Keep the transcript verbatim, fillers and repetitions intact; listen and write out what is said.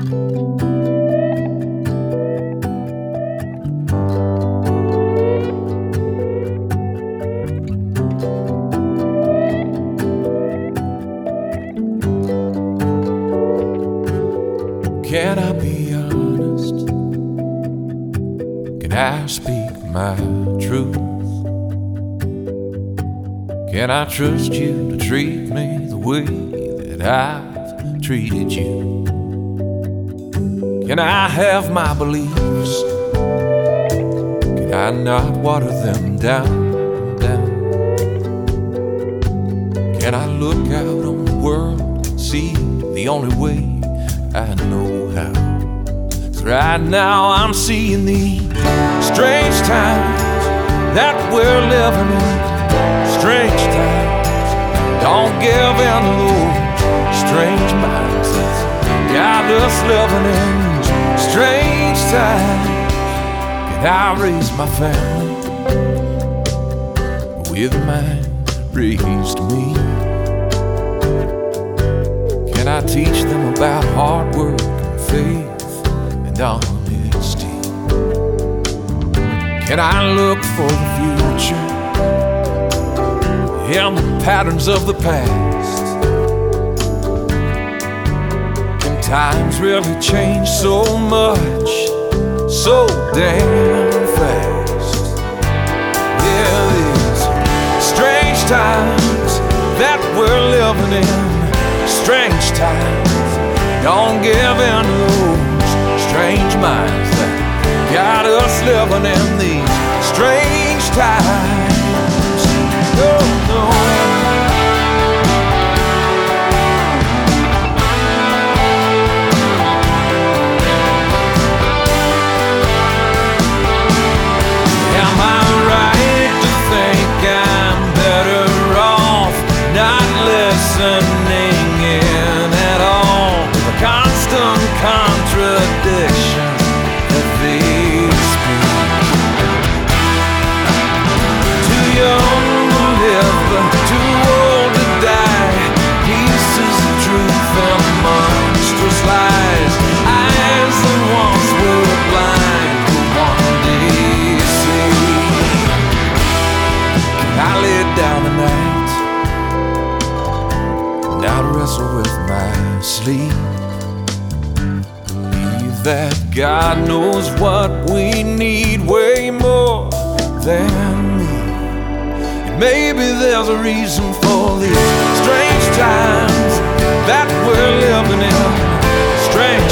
Can I be honest? Can I speak my truth? Can I trust you to treat me the way that I've treated you? Can I have my beliefs? Can I not water them down, down? Can I look out on the world and see the only way I know how? 'Cause right now I'm seeing these strange times that we're living in. Strange times, don't give in to those strange mindsets got us living in strange times. Can I raise my family with mine raised me? Can I teach them about hard work and faith and honesty? Can I look for the future in the patterns of the past? Can times really change so much, so damn fast? Yeah, these strange times that we're living in. Strange times, don't give in to those strange minds that got us living in these strange times. No, no. Am I right to think I'm better off not listening at all? The constant contradiction that they speak. Too young to live, but too old to die. Pieces of truth and monstrous lies. Eyes that once were blind will one day see. Can I lay down tonight and not wrestle with my sleep? Believe that God knows what we need way more than me. And maybe there's a reason for these strange times that we're living in. Strange